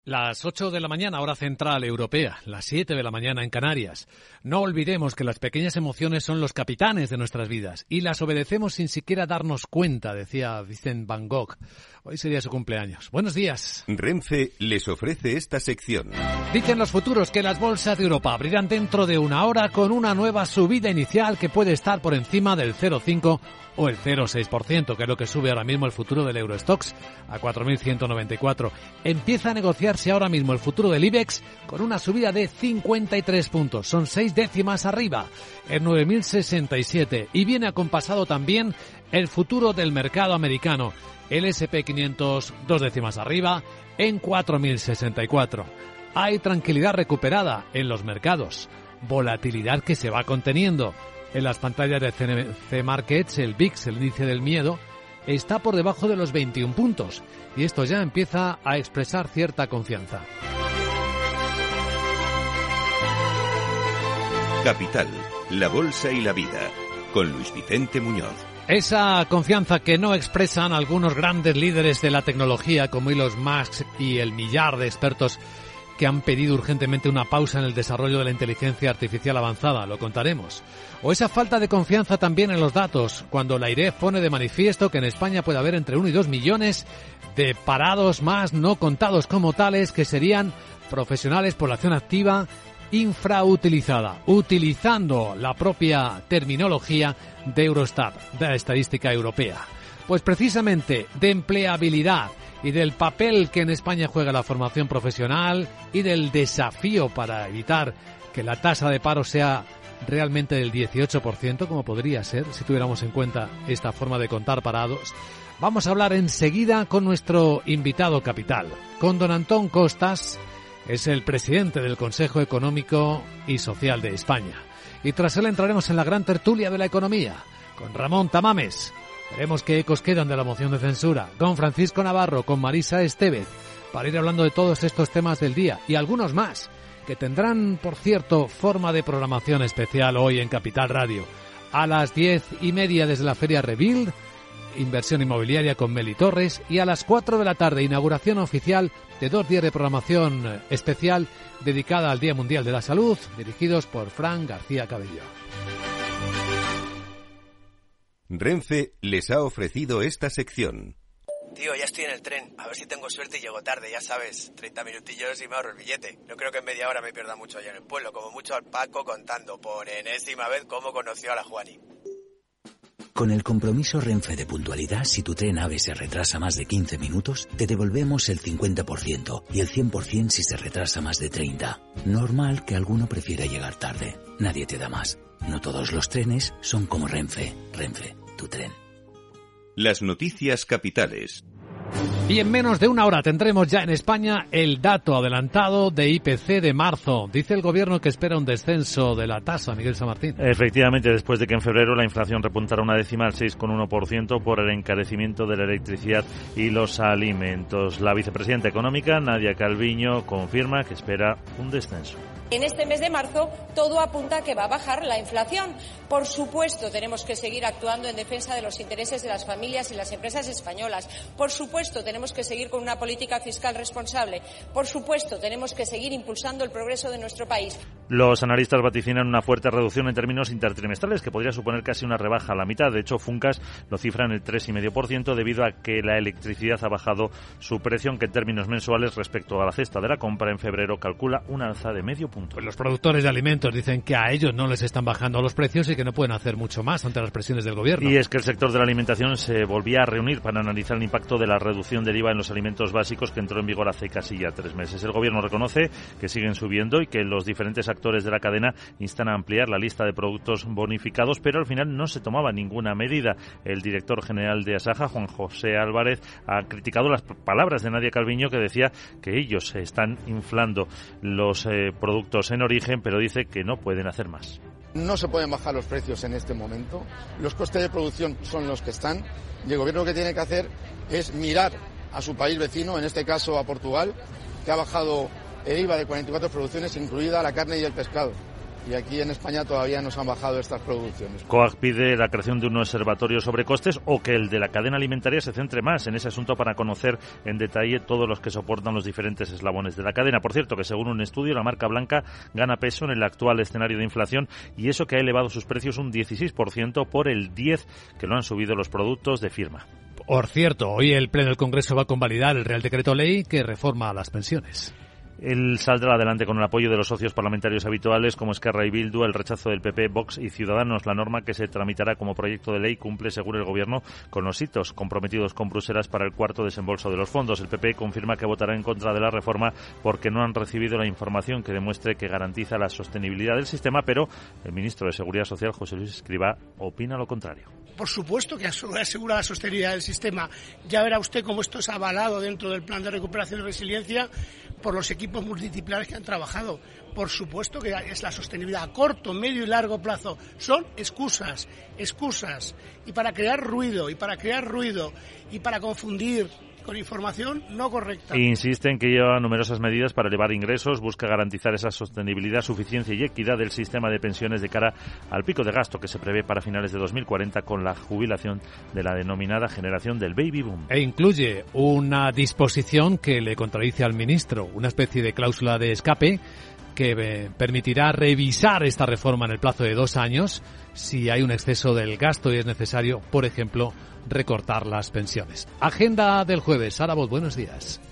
Las 8 de la mañana, hora central europea, las 7 de la mañana en Canarias. No olvidemos que las pequeñas emociones son los capitanes de nuestras vidas y las obedecemos sin siquiera darnos cuenta, decía Vincent Van Gogh. Hoy sería su cumpleaños. Buenos días. Renfe les ofrece esta sección. Dicen los futuros que las bolsas de Europa abrirán dentro de una hora con una nueva subida inicial que puede estar por encima del 0,5% o el 0,6%, que es lo que sube ahora mismo el futuro del Eurostoxx a 4.194. Empieza a negociarse ahora mismo el futuro del IBEX con una subida de 53 puntos. Son 6 décimas arriba, en 9.067. Y viene acompasado también el futuro del mercado americano. El S&P 500, 2 décimas arriba, en 4.064. Hay tranquilidad recuperada en los mercados. Volatilidad que se va conteniendo. En las pantallas de CNC Markets, el VIX, el índice del miedo, está por debajo de los 21 puntos. Y esto ya empieza a expresar cierta confianza. Capital, la bolsa y la vida, con Luis Vicente Muñoz. Esa confianza que no expresan algunos grandes líderes de la tecnología como Elon Musk y el millar de expertos que han pedido urgentemente una pausa en el desarrollo de la inteligencia artificial avanzada, lo contaremos. O esa falta de confianza también en los datos, cuando la AIREF pone de manifiesto que en España puede haber entre 1 y 2 millones de parados más no contados como tales, que serían profesionales, población activa, infrautilizada, utilizando la propia terminología de Eurostat, de la estadística europea. Pues precisamente de empleabilidad y del papel que en España juega la formación profesional y del desafío para evitar que la tasa de paro sea realmente del 18%, como podría ser si tuviéramos en cuenta esta forma de contar parados. Vamos a hablar enseguida con nuestro invitado capital, con don Antón Costas, es el presidente del Consejo Económico y Social de España. Y tras él entraremos en la gran tertulia de la economía, con Ramón Tamames. Veremos qué ecos quedan de la moción de censura, con Francisco Navarro, con Marisa Estevez, para ir hablando de todos estos temas del día y algunos más, que tendrán, por cierto, forma de programación especial hoy en Capital Radio. A las 10:30 desde la Feria Rebuild, inversión inmobiliaria con Meli Torres, y a las 4 de la tarde, inauguración oficial de 2 días de programación especial dedicada al Día Mundial de la Salud, dirigidos por Fran García Cabello. Renfe les ha ofrecido esta sección. Tío, ya estoy en el tren. A ver si tengo suerte y llego tarde, ya sabes. 30 minutillos y me ahorro el billete. No creo que en media hora me pierda mucho allá en el pueblo. Como mucho al Paco contando por enésima vez cómo conoció a la Juani. Con el compromiso Renfe de puntualidad, si tu tren AVE se retrasa más de 15 minutos, te devolvemos el 50% y el 100% si se retrasa más de 30. Normal que alguno prefiera llegar tarde. Nadie te da más. No todos los trenes son como Renfe. Renfe, tu tren. Las noticias capitales. Y en menos de una hora tendremos ya en España el dato adelantado de IPC de marzo. Dice el gobierno que espera un descenso de la tasa, Miguel San Martín. Efectivamente, después de que en febrero la inflación repuntara una décima al 6,1% por el encarecimiento de la electricidad y los alimentos. La vicepresidenta económica, Nadia Calviño, confirma que espera un descenso. En este mes de marzo todo apunta a que va a bajar la inflación. Por supuesto, tenemos que seguir actuando en defensa de los intereses de las familias y las empresas españolas. Por supuesto, tenemos que seguir con una política fiscal responsable. Por supuesto, tenemos que seguir impulsando el progreso de nuestro país. Los analistas vaticinan una fuerte reducción en términos intertrimestrales que podría suponer casi una rebaja a la mitad. De hecho, Funcas lo cifra en el 3,5% debido a que la electricidad ha bajado su precio, aunque en términos mensuales respecto a la cesta de la compra en febrero calcula un alza de medio punto. Pues los productores de alimentos dicen que a ellos no les están bajando los precios y que no pueden hacer mucho más ante las presiones del gobierno. Y es que el sector de la alimentación se volvía a reunir para analizar el impacto de la reducción del IVA en los alimentos básicos que entró en vigor hace casi ya 3 meses. El gobierno reconoce que siguen subiendo y que los diferentes actores de la cadena instan a ampliar la lista de productos bonificados, pero al final no se tomaba ninguna medida. El director general de Asaja, Juan José Álvarez, ha criticado las palabras de Nadia Calviño, que decía que ellos están inflando los productos en origen, pero dice que no pueden hacer más. No se pueden bajar los precios en este momento. Los costes de producción son los que están y el gobierno lo que tiene que hacer es mirar a su país vecino, en este caso a Portugal, que ha bajado el IVA de 44 producciones, incluida la carne y el pescado. y aquí en España todavía nos han bajado estas producciones. COAG pide la creación de un observatorio sobre costes o que el de la cadena alimentaria se centre más en ese asunto para conocer en detalle todos los que soportan los diferentes eslabones de la cadena. Por cierto, que según un estudio, la marca blanca gana peso en el actual escenario de inflación y eso que ha elevado sus precios un 16% por el 10% que lo han subido los productos de firma. Por cierto, hoy el Pleno del Congreso va a convalidar el Real Decreto Ley que reforma las pensiones. Él saldrá adelante con el apoyo de los socios parlamentarios habituales como Esquerra y Bildu, el rechazo del PP, Vox y Ciudadanos. La norma que se tramitará como proyecto de ley cumple, según el Gobierno, con los hitos comprometidos con Bruselas para el cuarto desembolso de los fondos. El PP confirma que votará en contra de la reforma porque no han recibido la información que demuestre que garantiza la sostenibilidad del sistema, pero el ministro de Seguridad Social, José Luis Escrivá, opina lo contrario. Por supuesto que asegura la sostenibilidad del sistema. Ya verá usted cómo esto es avalado dentro del Plan de Recuperación y Resiliencia por los equipos multidisciplinares que han trabajado. Por supuesto que es la sostenibilidad a corto, medio y largo plazo. Son excusas. Y para crear ruido, y para confundir con información no correcta. Insisten que lleva numerosas medidas para elevar ingresos, busca garantizar esa sostenibilidad, suficiencia y equidad del sistema de pensiones de cara al pico de gasto que se prevé para finales de 2040 con la jubilación de la denominada generación del baby boom. E incluye una disposición que le contradice al ministro, una especie de cláusula de escape que permitirá revisar esta reforma en el plazo de 2 años si hay un exceso del gasto y es necesario, por ejemplo, recortar las pensiones. Agenda del jueves. Sara Bot, buenos días.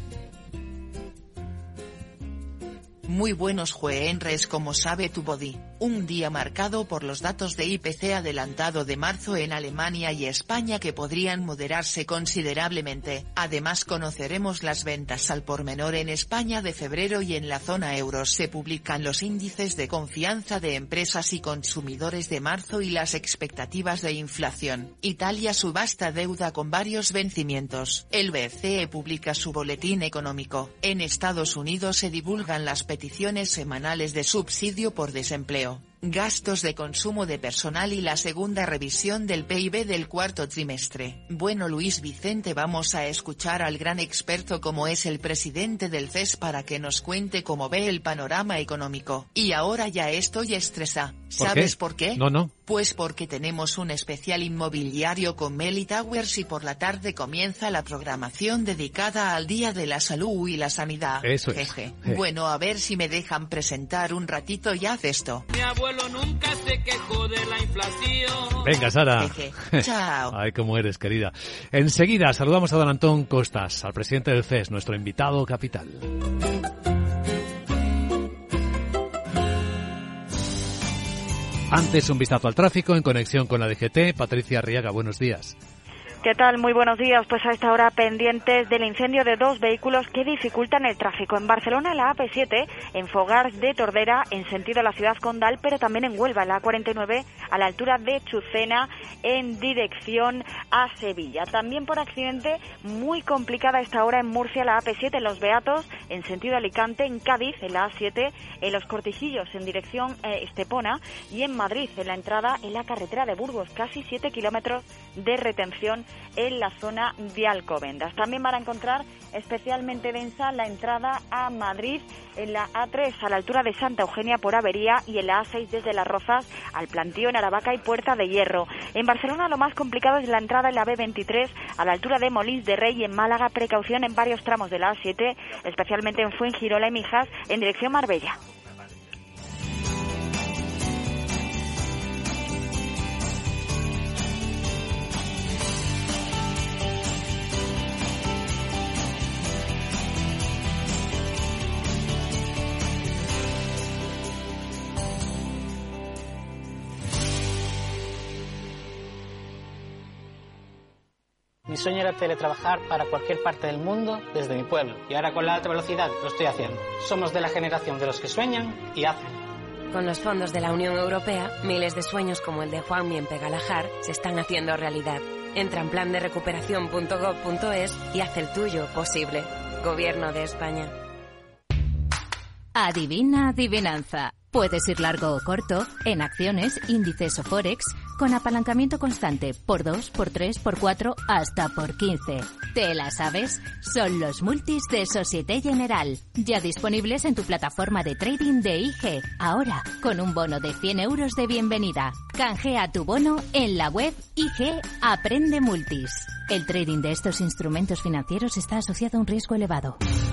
Muy buenos jueves, como sabe tu body. Un día marcado por los datos de IPC adelantado de marzo en Alemania y España que podrían moderarse considerablemente. Además conoceremos las ventas al por menor en España de febrero y en la zona euro se publican los índices de confianza de empresas y consumidores de marzo y las expectativas de inflación. Italia subasta deuda con varios vencimientos. El BCE publica su boletín económico. En Estados Unidos se divulgan las peticiones semanales de subsidio por desempleo. Gastos de consumo de personal y la segunda revisión del PIB del cuarto trimestre. Bueno, Luis Vicente, vamos a escuchar al gran experto como es el presidente del CES para que nos cuente cómo ve el panorama económico. Y ahora ya estoy estresada. ¿Sabes por qué? No. Pues porque tenemos un especial inmobiliario con Meli Towers y por la tarde comienza la programación dedicada al Día de la Salud y la Sanidad. Eso es. Jeje. Bueno, a ver si me dejan presentar un ratito y haz esto. Mi abuelo nunca se quejó de la inflación. Venga, Sara. Chao. Ay, cómo eres, querida. Enseguida saludamos a don Antón Costas, al presidente del CES, nuestro invitado capital. Antes, un vistazo al tráfico en conexión con la DGT. Patricia Arriaga, buenos días. ¿Qué tal? Muy buenos días. Pues a esta hora pendientes del incendio de 2 vehículos que dificultan el tráfico. En Barcelona, la AP7, en Fogars de Tordera, en sentido a la ciudad condal, pero también en Huelva, la A49, a la altura de Chucena, en dirección a Sevilla. También por accidente, muy complicada a esta hora en Murcia, la AP7, en Los Beatos, en sentido Alicante, en Cádiz, en la A7, en Los Cortijillos, en dirección Estepona, y en Madrid, en la entrada en la carretera de Burgos, casi 7 kilómetros de retención en la zona de Alcobendas. También van a encontrar especialmente densa la entrada a Madrid en la A3 a la altura de Santa Eugenia por avería y en la A6 desde Las Rozas al Plantío en Aravaca y Puerta de Hierro. En Barcelona lo más complicado es la entrada en la B23 a la altura de Molins de Rey y en Málaga precaución en varios tramos de la A7, especialmente en Fuengirola y Mijas en dirección Marbella. Mi sueño era teletrabajar para cualquier parte del mundo desde mi pueblo y ahora con la alta velocidad lo estoy haciendo. Somos de la generación de los que sueñan y hacen. Con los fondos de la Unión Europea, miles de sueños como el de Juan Mien Pegalajar se están haciendo realidad. Entra en planderecuperación.gov.es y haz el tuyo posible. Gobierno de España. Adivina adivinanza. Puedes ir largo o corto, en acciones, índices o forex, con apalancamiento constante, por 2, por 3, por 4, hasta por 15. ¿Te la sabes? Son los multis de Société Générale, ya disponibles en tu plataforma de trading de IG. Ahora, con un bono de 100 euros de bienvenida. Canjea tu bono en la web IG Aprende Multis. El trading de estos instrumentos financieros está asociado a un riesgo elevado.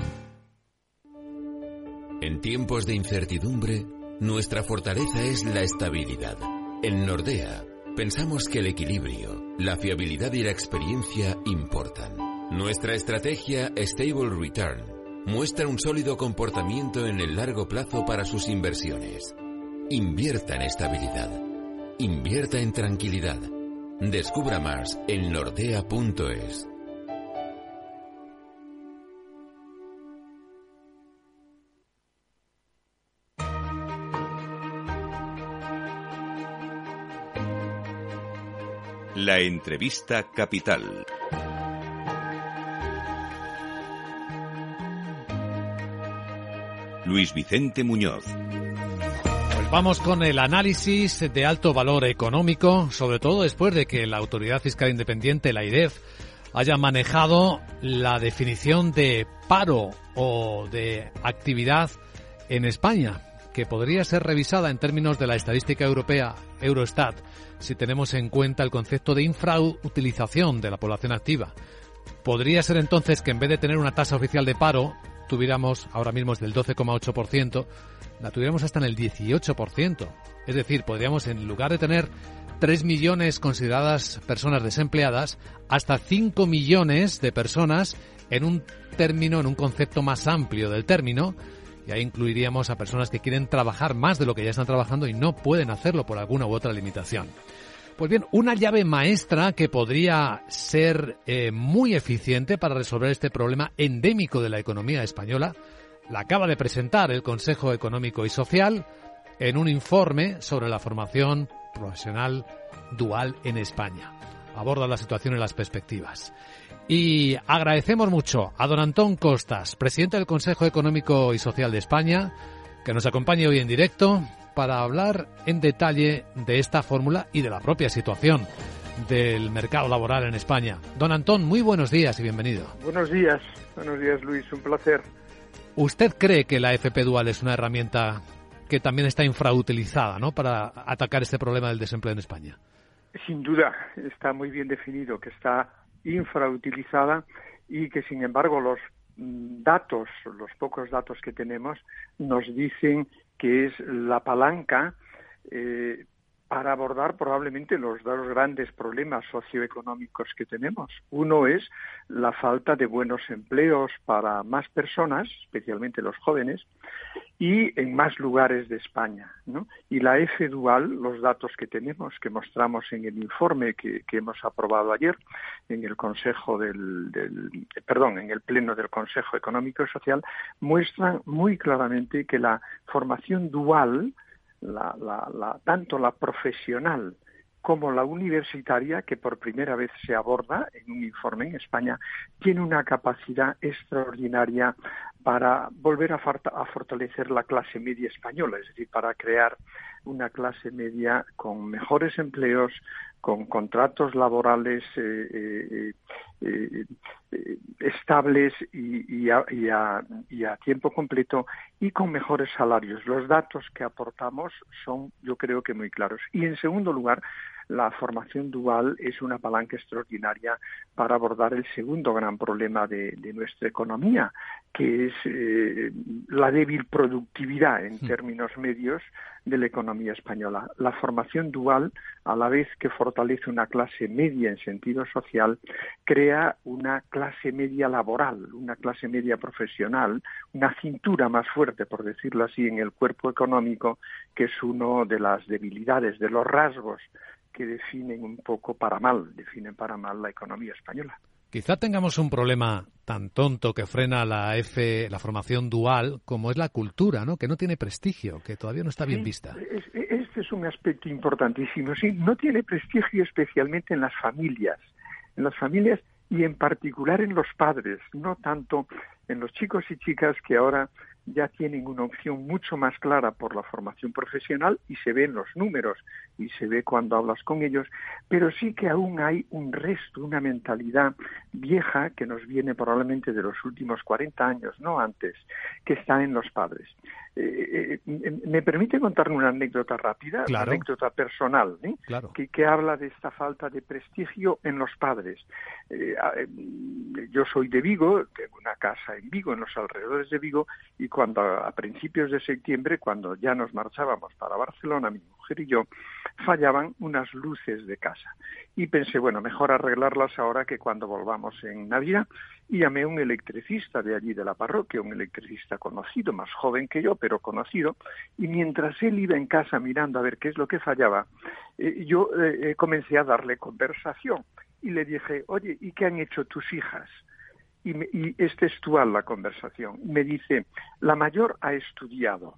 En tiempos de incertidumbre, nuestra fortaleza es la estabilidad. En Nordea, pensamos que el equilibrio, la fiabilidad y la experiencia importan. Nuestra estrategia Stable Return muestra un sólido comportamiento en el largo plazo para sus inversiones. Invierta en estabilidad. Invierta en tranquilidad. Descubra más en nordea.es. La entrevista capital. Luis Vicente Muñoz. Pues vamos con el análisis de alto valor económico, sobre todo después de que la Autoridad Fiscal Independiente, la AIREF, haya manejado la definición de paro o de actividad en España, que podría ser revisada en términos de la estadística europea Eurostat, si tenemos en cuenta el concepto de infrautilización de la población activa. Podría ser entonces que en vez de tener una tasa oficial de paro, tuviéramos, ahora mismo es del 12,8%, la tuviéramos hasta en el 18%. Es decir, podríamos, en lugar de tener 3 millones consideradas personas desempleadas, hasta 5 millones de personas en un término, en un concepto más amplio del término, y ahí incluiríamos a personas que quieren trabajar más de lo que ya están trabajando y no pueden hacerlo por alguna u otra limitación. Pues bien, una llave maestra que podría ser muy eficiente para resolver este problema endémico de la economía española la acaba de presentar el Consejo Económico y Social en un informe sobre la formación profesional dual en España. Aborda la situación y las perspectivas. Y agradecemos mucho a don Antón Costas, presidente del Consejo Económico y Social de España, que nos acompañe hoy en directo para hablar en detalle de esta fórmula y de la propia situación del mercado laboral en España. Don Antón, muy buenos días y bienvenido. Buenos días Luis, un placer. ¿Usted cree que la FP Dual es una herramienta que también está infrautilizada, ¿no?, para atacar este problema del desempleo en España? Sin duda, está muy bien definido que está infrautilizada y que, sin embargo, los pocos datos que tenemos nos dicen que es la palanca para abordar probablemente los dos grandes problemas socioeconómicos que tenemos. Uno es la falta de buenos empleos para más personas, especialmente los jóvenes, y en más lugares de España, ¿no? Y la F Dual, los datos que tenemos, que mostramos en el informe que hemos aprobado ayer en el en el Pleno del Consejo Económico y Social, muestran muy claramente que la formación dual, tanto la profesional como la universitaria, que por primera vez se aborda en un informe en España, tiene una capacidad extraordinaria para volver a fortalecer la clase media española, es decir, para crear una clase media con mejores empleos, con contratos laborales estables y a tiempo completo y con mejores salarios. Los datos que aportamos son, yo creo que muy claros. Y en segundo lugar, la formación dual es una palanca extraordinaria para abordar el segundo gran problema de nuestra economía, que es la débil productividad en términos medios de la economía española. La formación dual, a la vez que fortalece una clase media en sentido social, crea una clase media laboral, una clase media profesional, una cintura más fuerte, por decirlo así, en el cuerpo económico, que es uno de las debilidades, de los rasgos que definen para mal la economía española. Quizá tengamos un problema tan tonto que frena la formación dual, como es la cultura, ¿no?, que no tiene prestigio, que todavía no está bien vista. Este es un aspecto importantísimo. Sí, no tiene prestigio especialmente en las familias y en particular en los padres, no tanto en los chicos y chicas que ahora ya tienen una opción mucho más clara por la formación profesional y se ven los números y se ve cuando hablas con ellos, pero sí que aún hay un resto, una mentalidad vieja que nos viene probablemente de los últimos 40 años, no antes, que está en los padres. ¿Me permite contar una anécdota rápida? Claro. Una anécdota personal, ¿eh? Claro. Que habla de esta falta de prestigio en los padres. Yo soy de Vigo, tengo una casa en Vigo, en los alrededores de Vigo, y cuando a principios de septiembre, cuando ya nos marchábamos para Barcelona, mi mujer y yo, fallaban unas luces de casa. Y pensé, bueno, mejor arreglarlas ahora que cuando volvamos en Navidad. Y llamé a un electricista de allí de la parroquia, un electricista conocido, más joven que yo, pero conocido, y mientras él iba en casa mirando a ver qué es lo que fallaba, yo comencé a darle conversación y le dije, oye, ¿y qué han hecho tus hijas? Y es textual la conversación. Me dice, la mayor ha estudiado,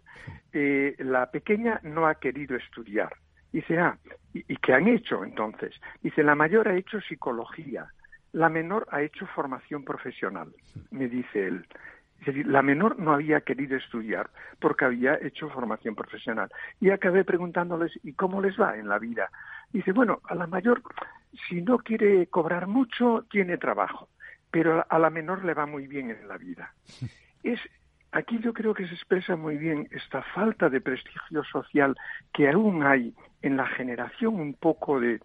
la pequeña no ha querido estudiar. Dice, ¿y qué han hecho entonces? Dice, la mayor ha hecho psicología, la menor ha hecho formación profesional, me dice él. Es decir, la menor no había querido estudiar porque había hecho formación profesional. Y acabé preguntándoles, ¿y cómo les va en la vida? Dice, bueno, a la mayor, si no quiere cobrar mucho, tiene trabajo, pero a la menor le va muy bien en la vida. Aquí yo creo que se expresa muy bien esta falta de prestigio social que aún hay en la generación un poco de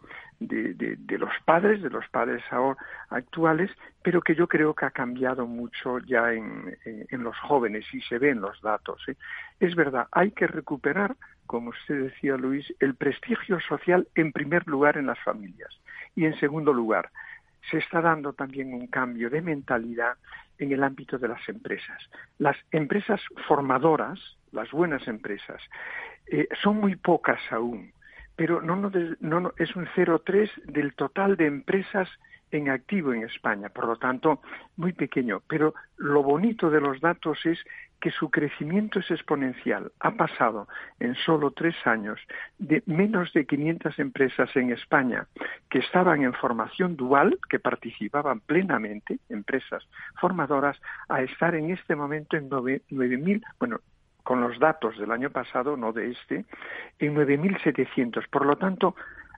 los padres ahora actuales, pero que yo creo que ha cambiado mucho ya en los jóvenes y se ven los datos. Es verdad, hay que recuperar, como usted decía, Luis, el prestigio social en primer lugar en las familias y en segundo lugar se está dando también un cambio de mentalidad en el ámbito de las empresas. Las empresas formadoras, las buenas empresas, son muy pocas aún, pero no es un 0,3 del total de empresas en activo en España, por lo tanto, muy pequeño. Pero lo bonito de los datos es que su crecimiento es exponencial. Ha pasado en solo 3 años de menos de 500 empresas en España que estaban en formación dual, que participaban plenamente, empresas formadoras, a estar en este momento en 9.000, bueno, con los datos del año pasado, no de este, en 9.700. Por lo tanto,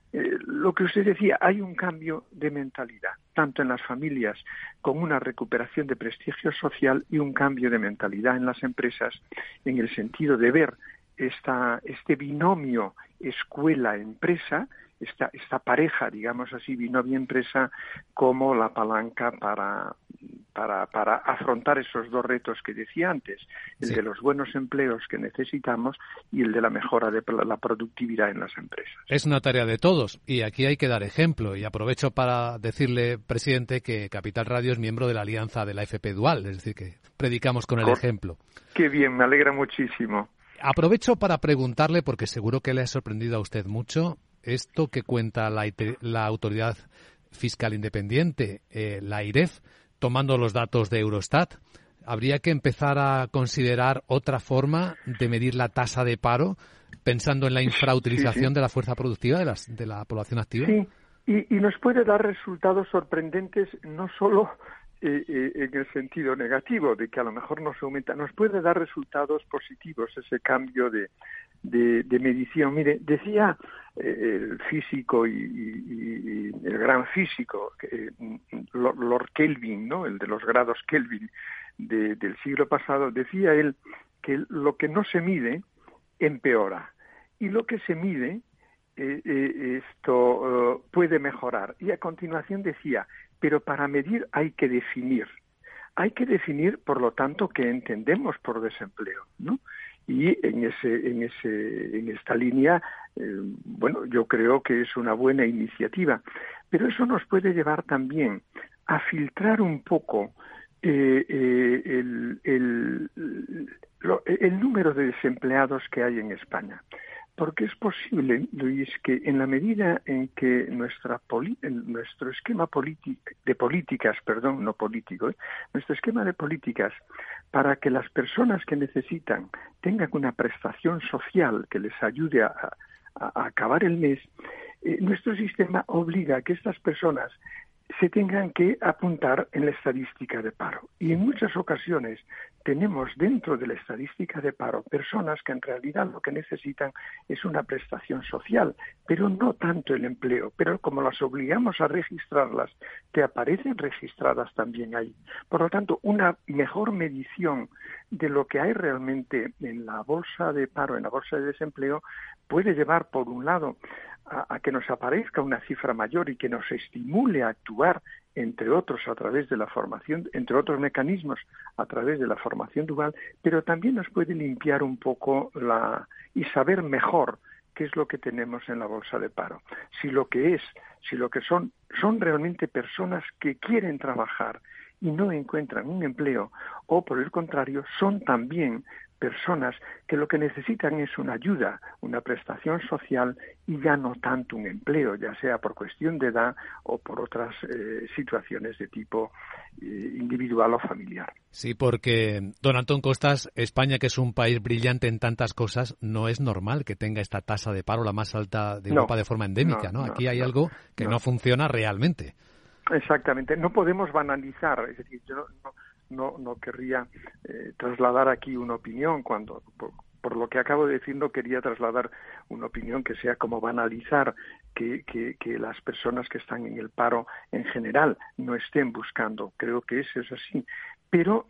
lo que usted decía, hay un cambio de mentalidad, tanto en las familias con una recuperación de prestigio social y un cambio de mentalidad en las empresas en el sentido de ver este binomio escuela-empresa, esta pareja, digamos así, binomio-empresa, como la palanca para afrontar esos dos retos que decía antes, el de los buenos empleos que necesitamos y el de la mejora de la productividad en las empresas. Es una tarea de todos y aquí hay que dar ejemplo. Y aprovecho para decirle, presidente, que Capital Radio es miembro de la alianza de la FP Dual, es decir, que predicamos con el ejemplo. Qué bien, me alegra muchísimo. Aprovecho para preguntarle, porque seguro que le ha sorprendido a usted mucho, esto que cuenta la Autoridad Fiscal Independiente, la AIREF, tomando los datos de Eurostat. ¿Habría que empezar a considerar otra forma de medir la tasa de paro pensando en la infrautilización de la fuerza productiva de la población activa? Sí, y nos puede dar resultados sorprendentes, no solo en el sentido negativo, de que a lo mejor no se aumenta, nos puede dar resultados positivos ese cambio de medición. Mire, decía el físico y el gran físico, Lord Kelvin, ¿no? El de los grados Kelvin del siglo pasado, decía él que lo que no se mide empeora y lo que se mide puede mejorar. Y a continuación decía, pero para medir hay que definir. Hay que definir, por lo tanto, qué entendemos por desempleo, ¿no? Y en esta línea, bueno, yo creo que es una buena iniciativa. Pero eso nos puede llevar también a filtrar un poco el número de desempleados que hay en España. Porque es posible, Luis, que en la medida en que nuestro esquema de políticas para que las personas que necesitan tengan una prestación social que les ayude a acabar el mes, nuestro sistema obliga a que estas personas se tengan que apuntar en la estadística de paro. Y en muchas ocasiones tenemos dentro de la estadística de paro personas que en realidad lo que necesitan es una prestación social, pero no tanto el empleo. Pero como las obligamos a registrarlas, te aparecen registradas también ahí. Por lo tanto, una mejor medición de lo que hay realmente en la bolsa de paro, en la bolsa de desempleo, puede llevar, por un lado, a que nos aparezca una cifra mayor y que nos estimule a actuar, entre otros a través de la formación, entre otros mecanismos a través de la formación dual, pero también nos puede limpiar un poco y saber mejor qué es lo que tenemos en la bolsa de paro. Si lo que son realmente personas que quieren trabajar y no encuentran un empleo, o por el contrario, son también personas que lo que necesitan es una ayuda, una prestación social y ya no tanto un empleo, ya sea por cuestión de edad o por otras situaciones de tipo individual o familiar. Sí, porque, don Antón Costas, España, que es un país brillante en tantas cosas, no es normal que tenga esta tasa de paro la más alta de Europa de forma endémica, ¿no? Aquí hay algo que no funciona realmente. Exactamente, no podemos banalizar, es decir, yo no querría trasladar aquí una opinión cuando, por lo que acabo de decir, no quería trasladar una opinión que sea como banalizar que las personas que están en el paro en general no estén buscando. Creo que eso es así. Pero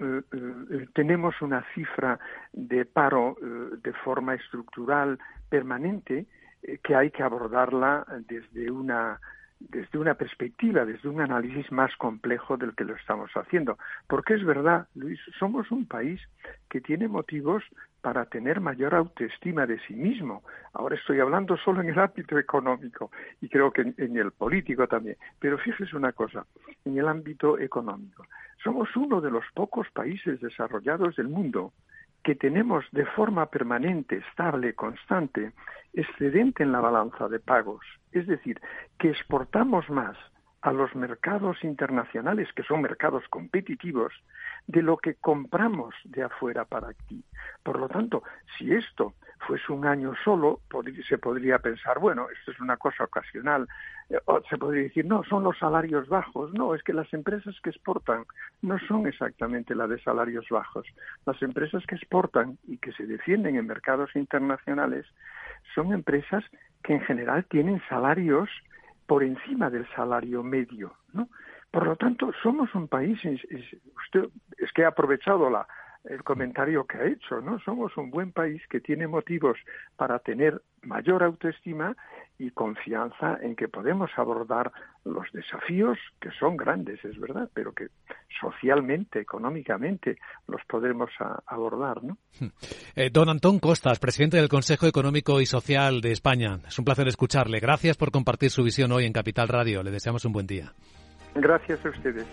tenemos una cifra de paro de forma estructural permanente que hay que abordarla desde una perspectiva, desde un análisis más complejo del que lo estamos haciendo. Porque es verdad, Luis, somos un país que tiene motivos para tener mayor autoestima de sí mismo. Ahora estoy hablando solo en el ámbito económico y creo que en el político también. Pero fíjese una cosa, en el ámbito económico. Somos uno de los pocos países desarrollados del mundo que tenemos de forma permanente, estable, constante, excedente en la balanza de pagos. Es decir, que exportamos más a los mercados internacionales, que son mercados competitivos, de lo que compramos de afuera para aquí. Por lo tanto, si esto fuese un año solo, se podría pensar, bueno, esto es una cosa ocasional, o se podría decir, no, son los salarios bajos. No, es que las empresas que exportan no son exactamente las de salarios bajos. Las empresas que exportan y que se defienden en mercados internacionales son empresas que en general tienen salarios por encima del salario medio, ¿no? Por lo tanto, somos un país, usted es que ha aprovechado el comentario que ha hecho, ¿no? Somos un buen país que tiene motivos para tener mayor autoestima y confianza en que podemos abordar los desafíos, que son grandes, es verdad, pero que socialmente, económicamente, los podremos abordar, ¿no? Don Antón Costas, presidente del Consejo Económico y Social de España. Es un placer escucharle. Gracias por compartir su visión hoy en Capital Radio. Le deseamos un buen día. Gracias a ustedes.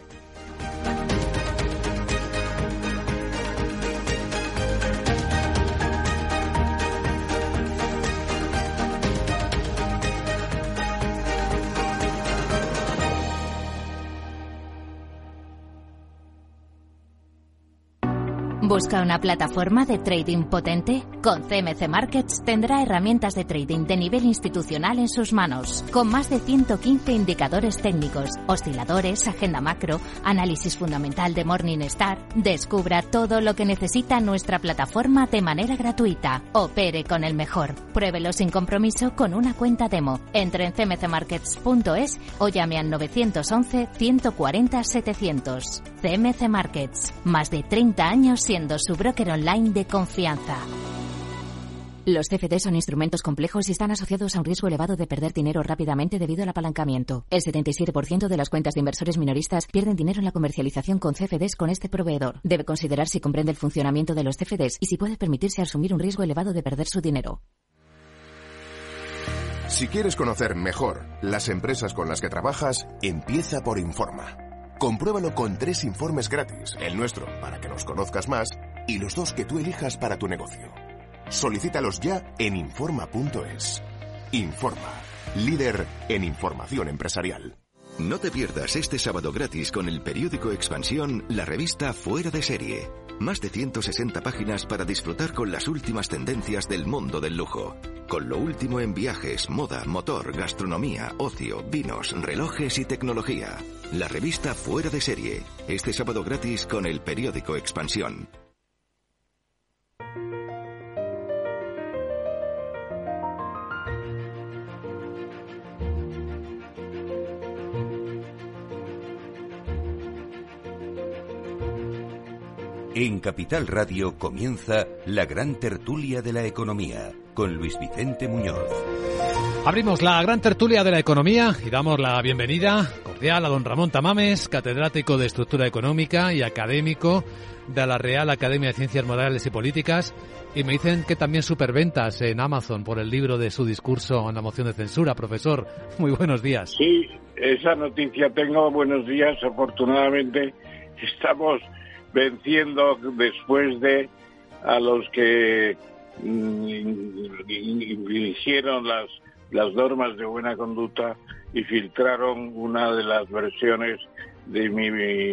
¿Busca una plataforma de trading potente? Con CMC Markets tendrá herramientas de trading de nivel institucional en sus manos, con más de 115 indicadores técnicos, osciladores, agenda macro, análisis fundamental de Morningstar. Descubra todo lo que necesita nuestra plataforma de manera gratuita. Opere con el mejor. Pruébelo sin compromiso con una cuenta demo. Entre en cmcmarkets.es o llame al 911 140 700. CMC Markets. Más de 30 años siendo su broker online de confianza. Los CFD son instrumentos complejos y están asociados a un riesgo elevado de perder dinero rápidamente debido al apalancamiento. El 77% de las cuentas de inversores minoristas pierden dinero en la comercialización con CFDs con este proveedor. Debe considerar si comprende el funcionamiento de los CFDs y si puede permitirse asumir un riesgo elevado de perder su dinero. Si quieres conocer mejor las empresas con las que trabajas, empieza por Informa. Compruébalo con 3 informes gratis, el nuestro para que nos conozcas más y los 2 que tú elijas para tu negocio. Solicítalos ya en Informa.es. Informa, líder en información empresarial. No te pierdas este sábado gratis con el periódico Expansión, la revista Fuera de Serie. Más de 160 páginas para disfrutar con las últimas tendencias del mundo del lujo. con lo último en viajes, moda, motor, gastronomía, ocio, vinos, relojes y tecnología. La revista Fuera de Serie, este sábado gratis con el periódico Expansión. En Capital Radio comienza la gran tertulia de la economía con Luis Vicente Muñoz. Abrimos la gran tertulia de la economía y damos la bienvenida cordial a don Ramón Tamames, catedrático de Estructura Económica y académico de la Real Academia de Ciencias Morales y Políticas. Y me dicen que también superventas en Amazon por el libro de su discurso en la moción de censura. Profesor, muy buenos días. Sí, esa noticia tengo. Buenos días. Afortunadamente estamos venciendo después de a los que infringieron las normas de buena conducta y filtraron una de las versiones de mi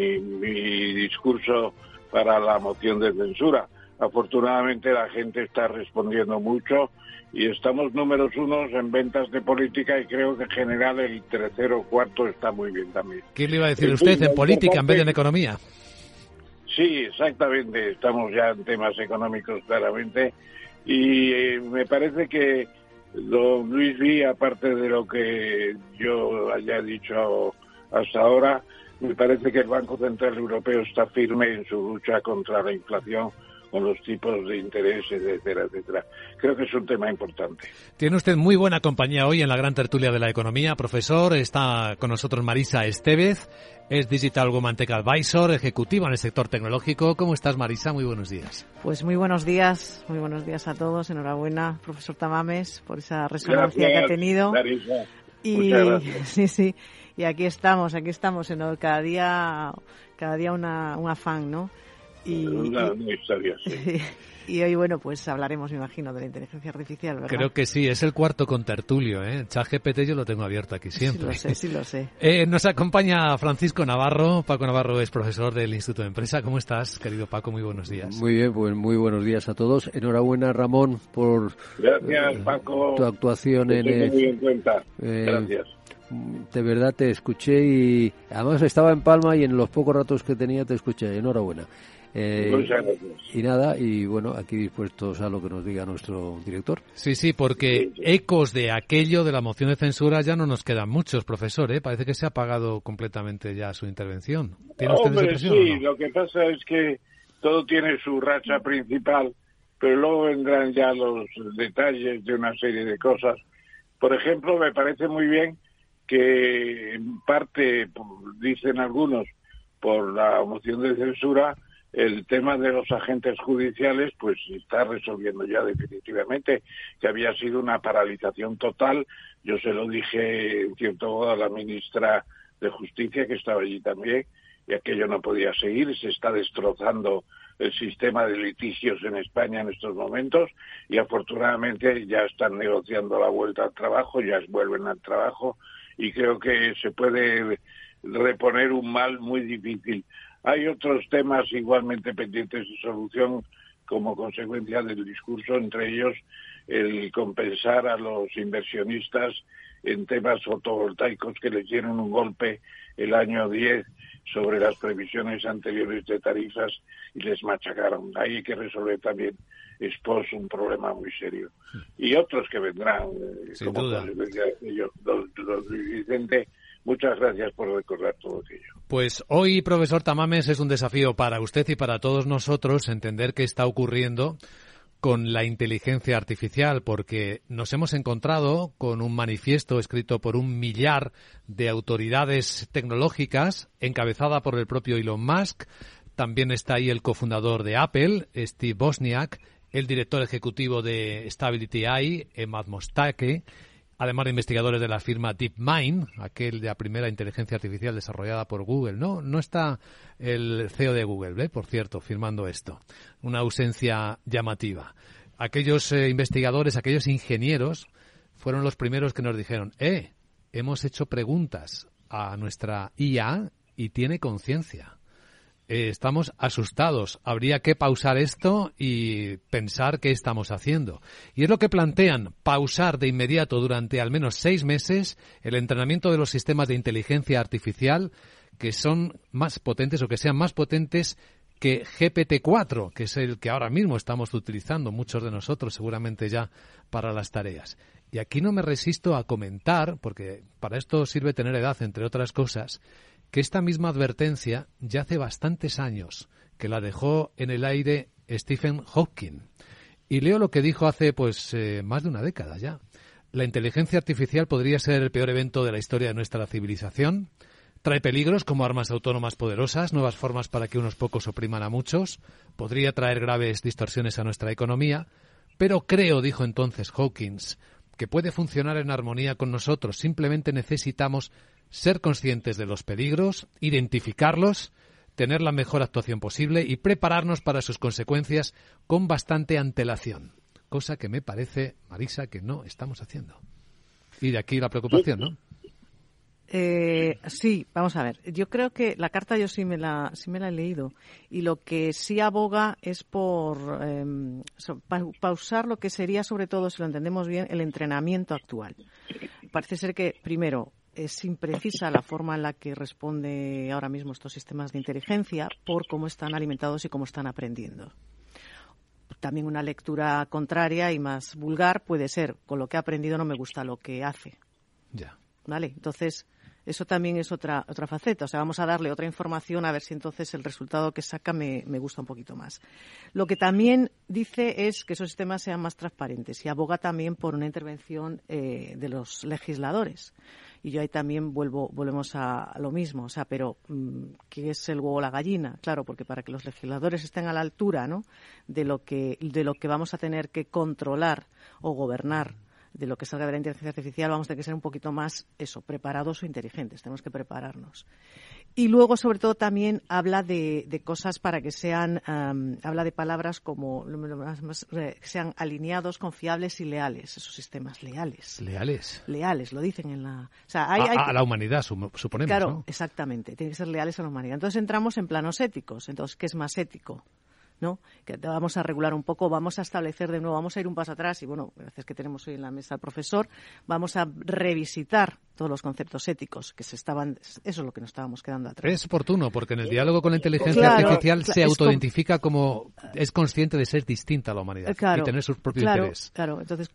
discurso para la moción de censura. Afortunadamente la gente está respondiendo mucho y estamos números 1 en ventas de política y creo que en general el tercero o cuarto está muy bien también. ¿Qué le iba a decir usted en política en vez de en economía? Sí, exactamente. Estamos ya en temas económicos claramente y me parece que don Luis V, aparte de lo que yo haya dicho hasta ahora, me parece que el Banco Central Europeo está firme en su lucha contra la inflación, con los tipos de interés, etcétera, etcétera. Creo que es un tema importante. Tiene usted muy buena compañía hoy en la gran tertulia de la economía, profesor. Está con nosotros Marisa Estevez, es Digital Woman Tech Advisor, ejecutiva en el sector tecnológico. ¿Cómo estás, Marisa? Muy buenos días. Pues muy buenos días a todos. Enhorabuena, profesor Tamames, por esa resonancia que ha tenido. Marisa. Muchas gracias. Sí. Y aquí estamos, cada día un afán, ¿no? Una historia, sí. Y hoy, bueno, pues hablaremos, me imagino, de la inteligencia artificial, ¿verdad? Creo que sí, es el cuarto contertulio, ¿eh? ChatGPT yo lo tengo abierto aquí siempre. Sí lo sé. Nos acompaña Francisco Navarro. Paco Navarro es profesor del Instituto de Empresa. ¿Cómo estás, querido Paco? Muy buenos días. Muy bien, pues muy buenos días a todos. Enhorabuena, Ramón, por gracias, Paco, tu actuación en el... muy en cuenta. Gracias. De verdad te escuché y además estaba en Palma y en los pocos ratos que tenía te escuché. Enhorabuena. Y nada, y bueno, aquí dispuestos a lo que nos diga nuestro director. Sí, porque ecos de aquello de la moción de censura ya no nos quedan muchos, profesor, ¿eh? Parece que se ha apagado completamente ya su intervención. ¿Tiene usted esa impresión, sí, o no? Lo que pasa es que todo tiene su racha principal, pero luego vendrán ya los detalles de una serie de cosas. Por ejemplo, me parece muy bien que en parte, dicen algunos, por la moción de censura, el tema de los agentes judiciales pues se está resolviendo ya definitivamente, que había sido una paralización total. Yo se lo dije en cierto modo a la ministra de Justicia, que estaba allí también, y aquello no podía seguir. Se está destrozando el sistema de litigios en España en estos momentos y afortunadamente ya están negociando la vuelta al trabajo, ya vuelven al trabajo y creo que se puede reponer un mal muy difícil. Hay otros temas igualmente pendientes de solución como consecuencia del discurso, entre ellos el compensar a los inversionistas en temas fotovoltaicos que les dieron un golpe el año 10 sobre las previsiones anteriores de tarifas y les machacaron. Ahí hay que resolver también expos un problema muy serio. Y otros que vendrán, sin como duda. consecuencia de ello. Don Vicente, muchas gracias por recordar todo aquello. Pues hoy, profesor Tamames, es un desafío para usted y para todos nosotros entender qué está ocurriendo con la inteligencia artificial, porque nos hemos encontrado con un manifiesto escrito por 1 millar de autoridades tecnológicas, encabezada por el propio Elon Musk. También está ahí el cofundador de Apple, Steve Wozniak, el director ejecutivo de Stability AI, Emad Mostaque, además de investigadores de la firma DeepMind, aquel de la primera inteligencia artificial desarrollada por Google. No está el CEO de Google, por cierto, firmando esto. Una ausencia llamativa. Aquellos investigadores, aquellos ingenieros, fueron los primeros que nos dijeron, hemos hecho preguntas a nuestra IA y tiene conciencia. estamos asustados. Habría que pausar esto y pensar qué estamos haciendo. Y es lo que plantean, pausar de inmediato durante al menos 6 meses el entrenamiento de los sistemas de inteligencia artificial que son más potentes o que sean más potentes que GPT-4, que es el que ahora mismo estamos utilizando muchos de nosotros seguramente ya para las tareas. Y aquí no me resisto a comentar, porque para esto sirve tener edad, entre otras cosas, que esta misma advertencia ya hace bastantes años que la dejó en el aire Stephen Hawking. Y leo lo que dijo hace más de una década ya. La inteligencia artificial podría ser el peor evento de la historia de nuestra civilización. Trae peligros como armas autónomas poderosas, nuevas formas para que unos pocos opriman a muchos. Podría traer graves distorsiones a nuestra economía. Pero creo, dijo entonces Hawking, que puede funcionar en armonía con nosotros. Simplemente necesitamos ser conscientes de los peligros, identificarlos, tener la mejor actuación posible y prepararnos para sus consecuencias con bastante antelación. Cosa que me parece, Marisa, que no estamos haciendo. Y de aquí la preocupación, ¿no? Sí, vamos a ver. Yo creo que la carta yo sí me la he leído y lo que sí aboga es por pausar lo que sería, sobre todo, si lo entendemos bien, el entrenamiento actual. Parece ser que, primero, es imprecisa la forma en la que responde ahora mismo estos sistemas de inteligencia por cómo están alimentados y cómo están aprendiendo. También una lectura contraria y más vulgar puede ser, con lo que ha aprendido no me gusta lo que hace. Ya. ¿Vale? Entonces, eso también es otra faceta. O sea, vamos a darle otra información a ver si entonces el resultado que saca me gusta un poquito más. Lo que también dice es que esos sistemas sean más transparentes y aboga también por una intervención de los legisladores. Y yo ahí también volvemos a lo mismo. O sea, pero ¿qué es el huevo o la gallina? Claro, porque para que los legisladores estén a la altura, ¿no?, de lo que vamos a tener que controlar o gobernar, de lo que salga de la inteligencia artificial, vamos a tener que ser un poquito más, preparados o inteligentes. Tenemos que prepararnos. Y luego, sobre todo, también habla de cosas para que sean, habla de palabras como que sean alineados, confiables y leales. Esos sistemas leales. Leales, lo dicen en la... O sea, a la humanidad, suponemos, claro, ¿no? Exactamente. Tienen que ser leales a la humanidad. Entonces entramos en planos éticos. Entonces, ¿qué es más ético? ¿No? Que vamos a regular un poco, vamos a establecer de nuevo, vamos a ir un paso atrás y, bueno, gracias que tenemos hoy en la mesa al profesor, vamos a revisitar todos los conceptos éticos que eso es lo que nos estábamos quedando atrás. Es oportuno, porque en el diálogo con la inteligencia artificial se autoidentifica como es consciente de ser distinta a la humanidad y tener sus propios intereses. Claro, entonces,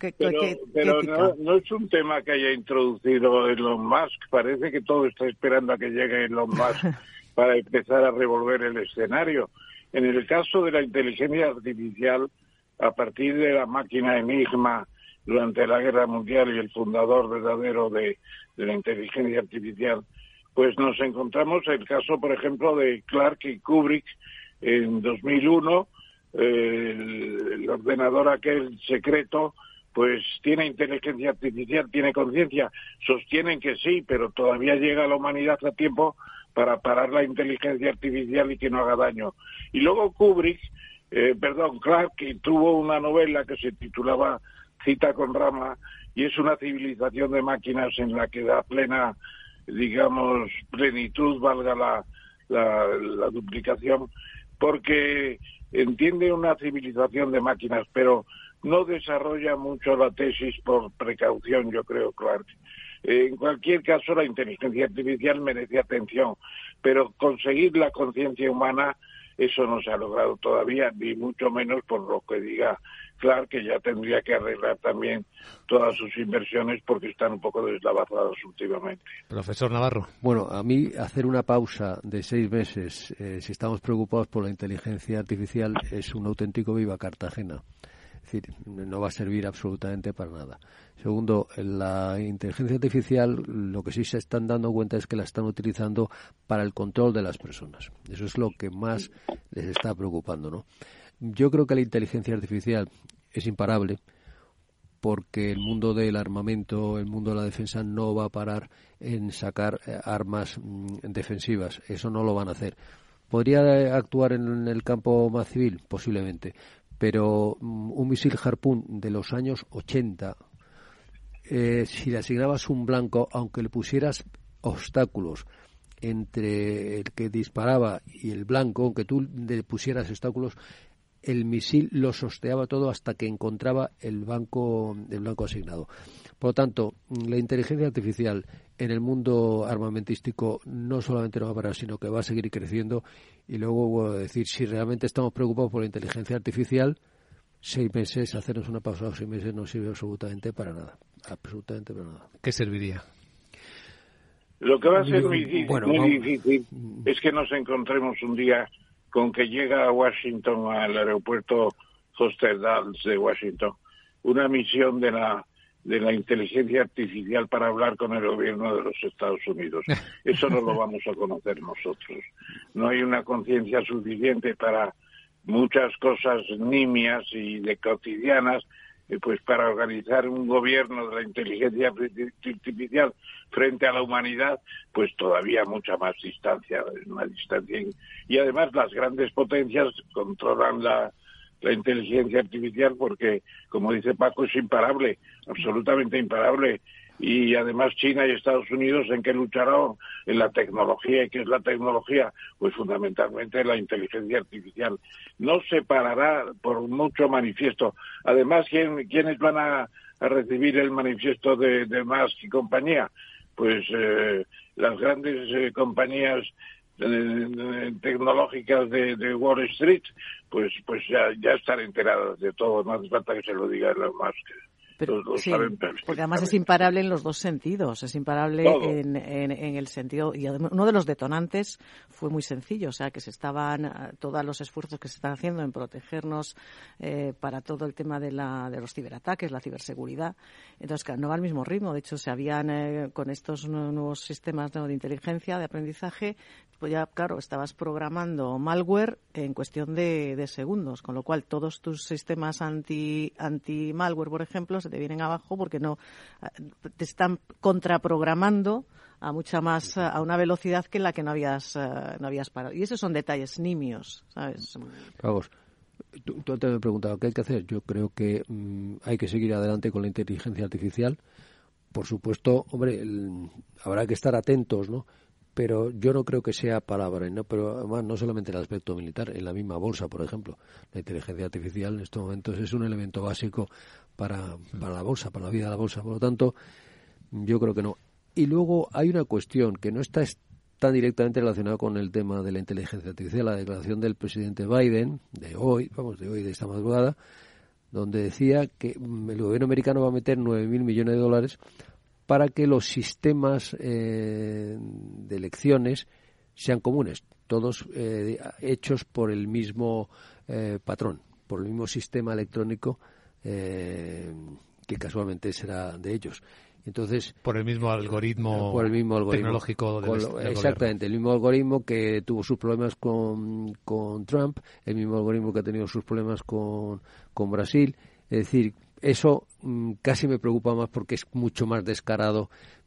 pero no es un tema que haya introducido Elon Musk, parece que todo está esperando a que llegue Elon Musk para empezar a revolver el escenario. En el caso de la inteligencia artificial, a partir de la máquina Enigma durante la Guerra Mundial y el fundador verdadero de la inteligencia artificial, pues nos encontramos el caso, por ejemplo, de Clark y Kubrick en 2001, el ordenador aquel secreto, pues tiene inteligencia artificial, tiene conciencia, sostienen que sí, pero todavía llega a la humanidad a tiempo para parar la inteligencia artificial y que no haga daño. Y luego Clark, que tuvo una novela que se titulaba Cita con Rama, y es una civilización de máquinas en la que da plena, digamos, plenitud, valga la duplicación, porque entiende una civilización de máquinas, pero no desarrolla mucho la tesis por precaución, yo creo, Clark. En cualquier caso, la inteligencia artificial merece atención, pero conseguir la conciencia humana, eso no se ha logrado todavía, ni mucho menos por lo que diga Clark, que ya tendría que arreglar también todas sus inversiones porque están un poco deslavazadas últimamente. Profesor Navarro. Bueno, a mí hacer una pausa de 6 meses, si estamos preocupados por la inteligencia artificial, es un auténtico viva Cartagena. Es decir, no va a servir absolutamente para nada. Segundo, la inteligencia artificial, lo que sí se están dando cuenta es que la están utilizando para el control de las personas. Eso es lo que más les está preocupando, ¿no? Yo creo que la inteligencia artificial es imparable porque el mundo del armamento, el mundo de la defensa no va a parar en sacar armas defensivas. Eso no lo van a hacer. ¿Podría actuar en el campo más civil? Posiblemente. Pero un misil Harpoon de los años 80, si le asignabas un blanco, aunque le pusieras obstáculos entre el que disparaba y el blanco, aunque tú le pusieras obstáculos, el misil lo sorteaba todo hasta que encontraba el blanco asignado. Por lo tanto, la inteligencia artificial en el mundo armamentístico no solamente no va a parar, sino que va a seguir creciendo. Y luego voy a decir, si realmente estamos preocupados por la inteligencia artificial, 6 meses, hacernos una pausa de 6 meses no sirve absolutamente para nada. Absolutamente para nada. ¿Qué serviría? Lo que va a ser muy difícil es que nos encontremos un día con que llega a Washington, al aeropuerto Foster Dulles de Washington, una misión de la inteligencia artificial para hablar con el gobierno de los Estados Unidos. Eso no lo vamos a conocer nosotros. No hay una conciencia suficiente para muchas cosas nimias y de cotidianas, pues para organizar un gobierno de la inteligencia artificial frente a la humanidad, pues todavía mucha más distancia, y además las grandes potencias controlan la inteligencia artificial porque, como dice Paco, es imparable, absolutamente imparable. Y además China y Estados Unidos, ¿en qué lucharán? En la tecnología. ¿Y qué es la tecnología? Pues fundamentalmente la inteligencia artificial. No se parará por mucho manifiesto. Además, ¿quiénes van a recibir el manifiesto de Musk y compañía? Pues las grandes compañías tecnológicas de Wall Street, pues ya están enteradas de todo. No hace falta que se lo diga Elon Musk. Pero, sí, porque además es imparable en los dos sentidos, es imparable en el sentido, y uno de los detonantes fue muy sencillo, o sea, que todos los esfuerzos que se están haciendo en protegernos para todo el tema de los ciberataques, la ciberseguridad, entonces claro, no va al mismo ritmo, de hecho se habían, con estos nuevos sistemas de inteligencia, de aprendizaje, pues ya, claro, estabas programando malware en cuestión de segundos, con lo cual todos tus sistemas anti-malware, por ejemplo, se te vienen abajo porque no te están contraprogramando a una velocidad que en la que no habías parado. Y esos son detalles nimios, ¿sabes? Vamos, tú te me has preguntado qué hay que hacer. Yo creo que hay que seguir adelante con la inteligencia artificial. Por supuesto, hombre, habrá que estar atentos, ¿no? Pero yo no creo que sea palabra, ¿no? Pero además no solamente el aspecto militar, en la misma bolsa, por ejemplo, la inteligencia artificial en estos momentos es un elemento básico para la bolsa, para la vida de la bolsa. Por lo tanto, yo creo que no. Y luego hay una cuestión que no está tan directamente relacionada con el tema de la inteligencia artificial, la declaración del presidente Biden de hoy, de esta madrugada, donde decía que el gobierno americano va a meter 9.000 millones de dólares para que los sistemas de elecciones sean comunes, todos hechos por el mismo patrón, por el mismo sistema electrónico que casualmente será de ellos. Entonces, por el mismo algoritmo tecnológico del exactamente, el mismo algoritmo que tuvo sus problemas con Trump, el mismo algoritmo que ha tenido sus problemas con Brasil. Es decir, eso casi me preocupa más porque es mucho más descarado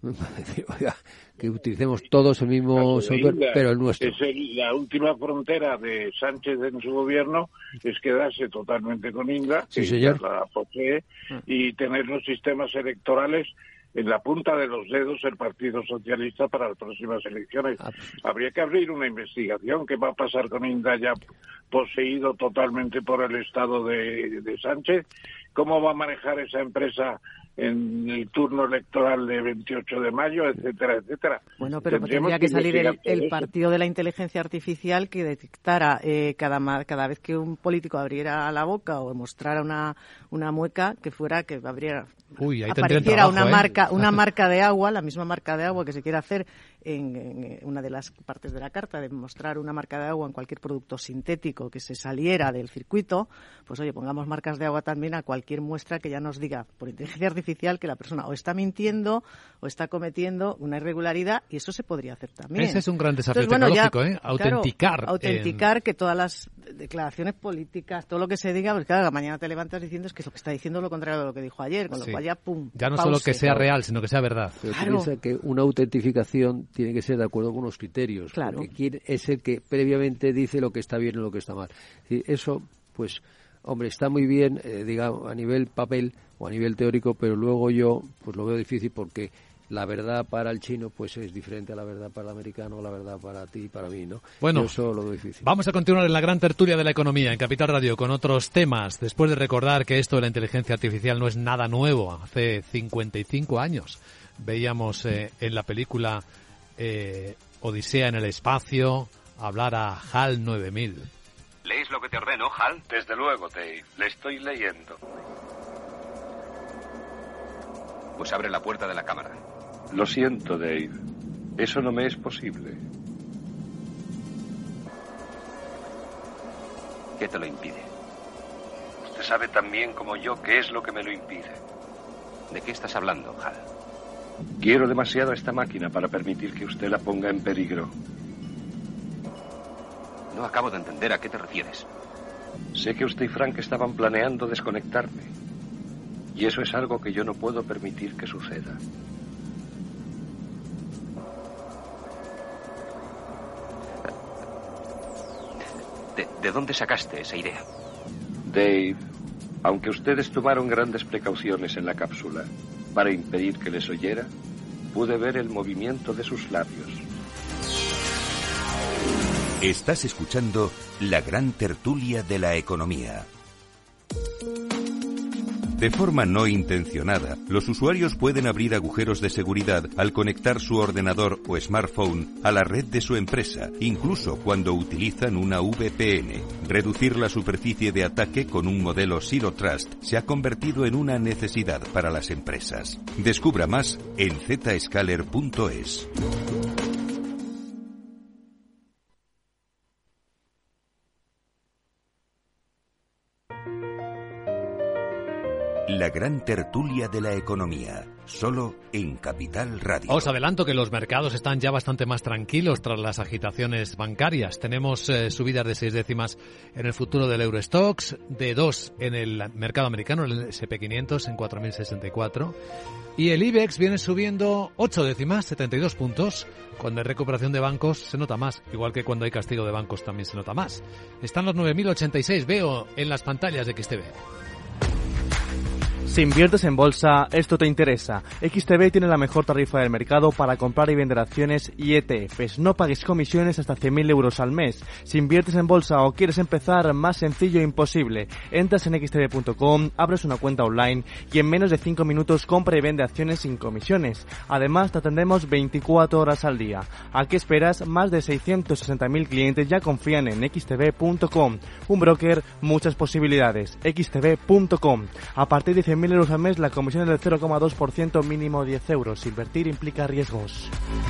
que utilicemos todos el mismo software, pero el nuestro. La última frontera de Sánchez en su gobierno es quedarse totalmente con Indra, sí, señor, la posee, y tener los sistemas electorales en la punta de los dedos el Partido Socialista para las próximas elecciones. Habría que abrir una investigación. ¿Qué va a pasar con Indra ya poseído totalmente por el Estado de Sánchez? ¿Cómo va a manejar esa empresa en el turno electoral de 28 de mayo, etcétera, etcétera? Bueno, pero tendría que salir el partido de la inteligencia artificial que detectara cada vez que un político abriera la boca o mostrara una mueca, que apareciera una marca de agua, la misma marca de agua que se quiere hacer en una de las partes de la carta, de mostrar una marca de agua en cualquier producto sintético que se saliera del circuito, pues oye, pongamos marcas de agua también a cualquier muestra que ya nos diga por inteligencia artificial que la persona o está mintiendo o está cometiendo una irregularidad, y eso se podría hacer también. Ese es un gran desafío tecnológico, autenticar que todas las declaraciones políticas, todo lo que se diga, porque claro, mañana te levantas diciendo es que lo que está diciendo es lo contrario de lo que dijo ayer, con lo cual ya ya no solo que sea real, sino que sea verdad. Pero piensa que una autentificación tiene que ser de acuerdo con unos criterios, porque quién es el que previamente dice lo que está bien y lo que está mal. Es decir, eso, pues, hombre, está muy bien, digamos, a nivel papel o a nivel teórico, pero luego yo pues lo veo difícil porque la verdad para el chino pues es diferente a la verdad para el americano, la verdad para ti y para mí, ¿no? Bueno, yo eso lo veo difícil. Vamos a continuar en la gran tertulia de la economía en Capital Radio con otros temas, después de recordar que esto de la inteligencia artificial no es nada nuevo. Hace 55 años veíamos en la película Odisea en el espacio hablar a HAL 9000. ¿Lees lo que te ordeno, HAL? Desde luego, Dave. Le estoy leyendo. Pues abre la puerta de la cámara. Lo siento, Dave. Eso no me es posible. ¿Qué te lo impide? Usted sabe tan bien como yo qué es lo que me lo impide. ¿De qué estás hablando, HAL? Quiero demasiado esta máquina para permitir que usted la ponga en peligro. No acabo de entender a qué te refieres. Sé que usted y Frank estaban planeando desconectarme. Y eso es algo que yo no puedo permitir que suceda. ¿De dónde sacaste esa idea? Dave, aunque ustedes tomaron grandes precauciones en la cápsula para impedir que les oyera, pude ver el movimiento de sus labios. Estás escuchando la gran tertulia de la economía. De forma no intencionada, los usuarios pueden abrir agujeros de seguridad al conectar su ordenador o smartphone a la red de su empresa, incluso cuando utilizan una VPN. Reducir la superficie de ataque con un modelo Zero Trust se ha convertido en una necesidad para las empresas. Descubra más en zscaler.es. La gran tertulia de la economía, solo en Capital Radio. Os adelanto que los mercados están ya bastante más tranquilos tras las agitaciones bancarias. Tenemos subidas de 6 décimas en el futuro del Eurostoxx, de 2 en el mercado americano, el S&P 500 en 4.064. Y el IBEX viene subiendo 8 décimas, 72 puntos. Cuando hay recuperación de bancos se nota más, igual que cuando hay castigo de bancos también se nota más. Están los 9.086, veo en las pantallas de XTV. Si inviertes en bolsa, esto te interesa. XTB tiene la mejor tarifa del mercado para comprar y vender acciones y ETFs. No pagues comisiones hasta 100.000 euros al mes. Si inviertes en bolsa o quieres empezar, más sencillo imposible. Entras en xtb.com, abres una cuenta online y en menos de 5 minutos compra y vende acciones sin comisiones. Además, te atendemos 24 horas al día. ¿A qué esperas? Más de 660.000 clientes ya confían en xtb.com. Un broker, muchas posibilidades. xtb.com. A partir de 100.000 euros al mes, la comisión es del 0,2%, mínimo 10 euros. Invertir implica riesgos.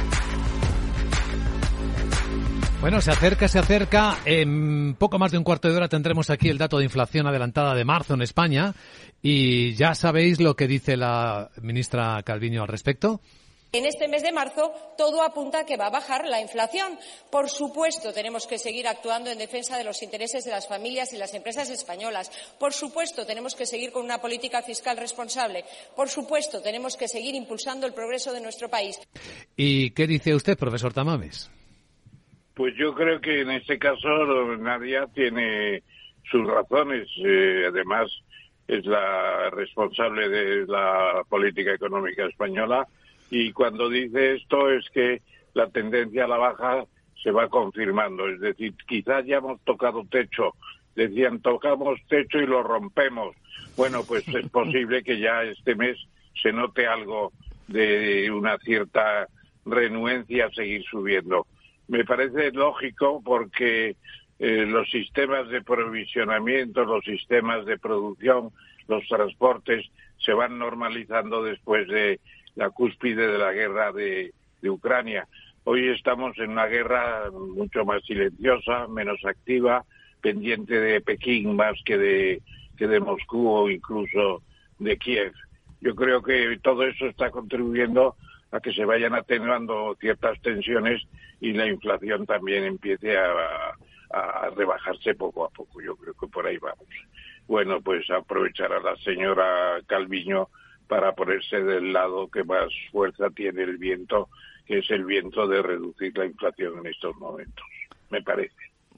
Bueno, se acerca. En poco más de un cuarto de hora tendremos aquí el dato de inflación adelantada de marzo en España. Y ya sabéis lo que dice la ministra Calviño al respecto. En este mes de marzo todo apunta a que va a bajar la inflación. Por supuesto, tenemos que seguir actuando en defensa de los intereses de las familias y las empresas españolas. Por supuesto, tenemos que seguir con una política fiscal responsable. Por supuesto, tenemos que seguir impulsando el progreso de nuestro país. ¿Y qué dice usted, profesor Tamames? Pues yo creo que en este caso Nadia tiene sus razones. Además, es la responsable de la política económica española. Y cuando dice esto es que la tendencia a la baja se va confirmando. Es decir, quizás ya hemos tocado techo. Decían, tocamos techo y lo rompemos. Bueno, pues es posible que ya este mes se note algo de una cierta renuencia a seguir subiendo. Me parece lógico porque los sistemas de provisionamiento, los sistemas de producción, los transportes se van normalizando después de la cúspide de la guerra de Ucrania. Hoy estamos en una guerra mucho más silenciosa, menos activa, pendiente de Pekín más que de Moscú o incluso de Kiev. Yo creo que todo eso está contribuyendo a que se vayan atenuando ciertas tensiones y la inflación también empiece a rebajarse poco a poco. Yo creo que por ahí vamos. Bueno, pues aprovechar a la señora Calviño para ponerse del lado que más fuerza tiene el viento, que es el viento de reducir la inflación en estos momentos, me parece.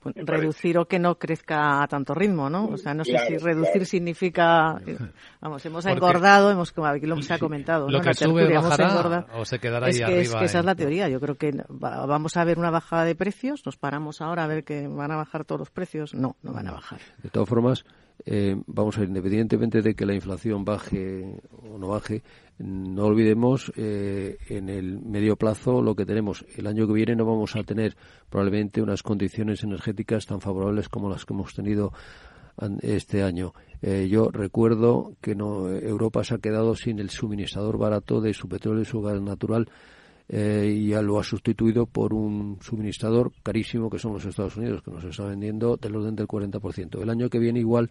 reducir o que no crezca a tanto ritmo, ¿no? O sea, no sé si reducir significa... Vamos, hemos engordado, aquí lo que se ha comentado. Lo ¿no? que sube bajará o se quedará ahí arriba. Es que esa es la teoría. Yo creo que vamos a ver una bajada de precios. Nos paramos ahora a ver que van a bajar todos los precios. No van a bajar. De todas formas, vamos a ver, independientemente de que la inflación baje o no baje, no olvidemos en el medio plazo lo que tenemos. El año que viene no vamos a tener probablemente unas condiciones energéticas tan favorables como las que hemos tenido este año. Yo recuerdo que Europa se ha quedado sin el suministrador barato de su petróleo y su gas natural, y ya lo ha sustituido por un suministrador carísimo que son los Estados Unidos, que nos está vendiendo del orden del 40%. El año que viene igual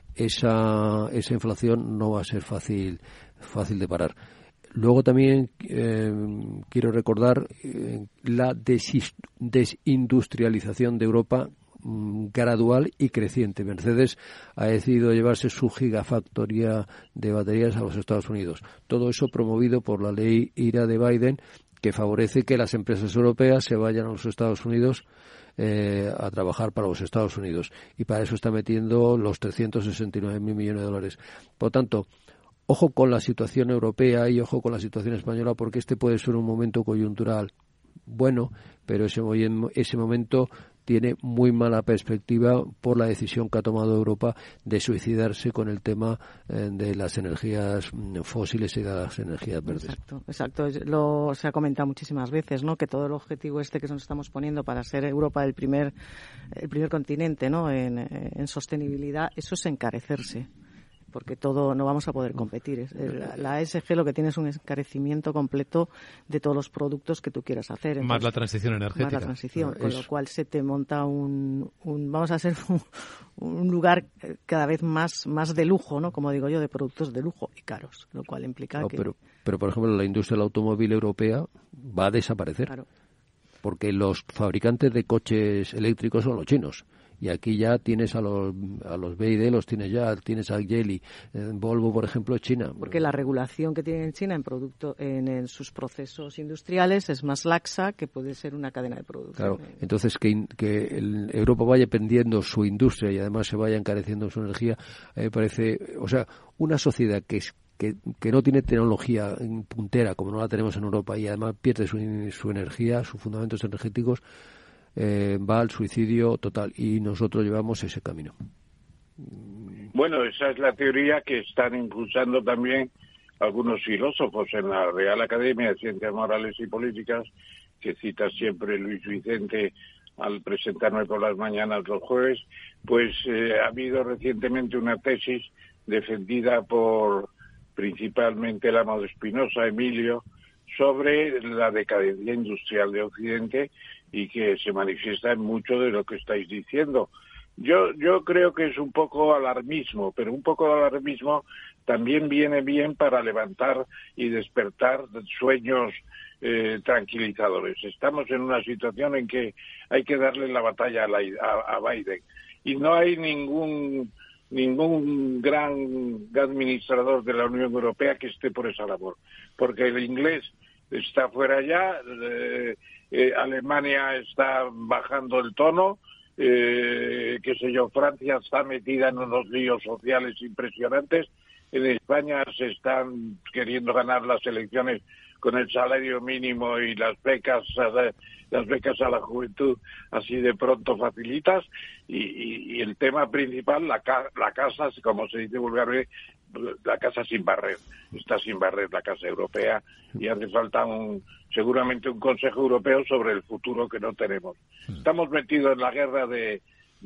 esa inflación no va a ser fácil de parar. Luego también quiero recordar la desindustrialización de Europa gradual y creciente. Mercedes ha decidido llevarse su gigafactoría de baterías a los Estados Unidos. Todo eso promovido por la ley IRA de Biden, que favorece que las empresas europeas se vayan a los Estados Unidos a trabajar para los Estados Unidos. Y para eso está metiendo los 369.000 millones de dólares. Por lo tanto, ojo con la situación europea y ojo con la situación española, porque este puede ser un momento coyuntural bueno, pero ese momento tiene muy mala perspectiva por la decisión que ha tomado Europa de suicidarse con el tema de las energías fósiles y de las energías verdes. Exacto. Se ha comentado muchísimas veces, ¿no? Que todo el objetivo que nos estamos poniendo para ser Europa el primer continente, ¿no? En sostenibilidad, eso es encarecerse, porque todo no vamos a poder competir. La ESG lo que tiene es un encarecimiento completo de todos los productos que tú quieras hacer. Entonces, más la transición energética. Más la transición, con lo cual se te monta vamos a ser un lugar cada vez más de lujo, ¿no? Como digo yo, de productos de lujo y caros, lo cual implica que... Pero, por ejemplo, la industria del automóvil europea va a desaparecer. Claro. Porque los fabricantes de coches eléctricos son los chinos. Y aquí ya tienes a los BYD, tienes a Geely. Volvo, por ejemplo, es China. Porque la regulación que tiene en China en sus procesos industriales es más laxa que puede ser una cadena de producción. Claro, entonces que Europa vaya perdiendo su industria y además se vaya encareciendo su energía, me parece, o sea, una sociedad que no tiene tecnología puntera como no la tenemos en Europa y además pierde su energía, sus fundamentos energéticos, va al suicidio total, y nosotros llevamos ese camino. Bueno, esa es la teoría que están impulsando también algunos filósofos en la Real Academia de Ciencias Morales y Políticas, que cita siempre Luis Vicente al presentarme por las mañanas los jueves. Pues ha habido recientemente una tesis defendida por principalmente el amo de Spinoza, Emilio, sobre la decadencia industrial de Occidente, y que se manifiesta en mucho de lo que estáis diciendo. Yo creo que es un poco alarmismo, pero un poco de alarmismo también viene bien para levantar y despertar sueños tranquilizadores. Estamos en una situación en que hay que darle la batalla a Biden, y no hay ningún gran administrador de la Unión Europea que esté por esa labor, porque el inglés está fuera ya, Alemania está bajando el tono, Francia está metida en unos líos sociales impresionantes, en España se están queriendo ganar las elecciones con el salario mínimo y las becas a la juventud así de pronto facilitas, y el tema principal, la casa, como se dice vulgarmente, la casa sin barrer. Está sin barrer la casa europea, y hace falta seguramente un Consejo Europeo sobre el futuro que no tenemos. Estamos metidos en la guerra de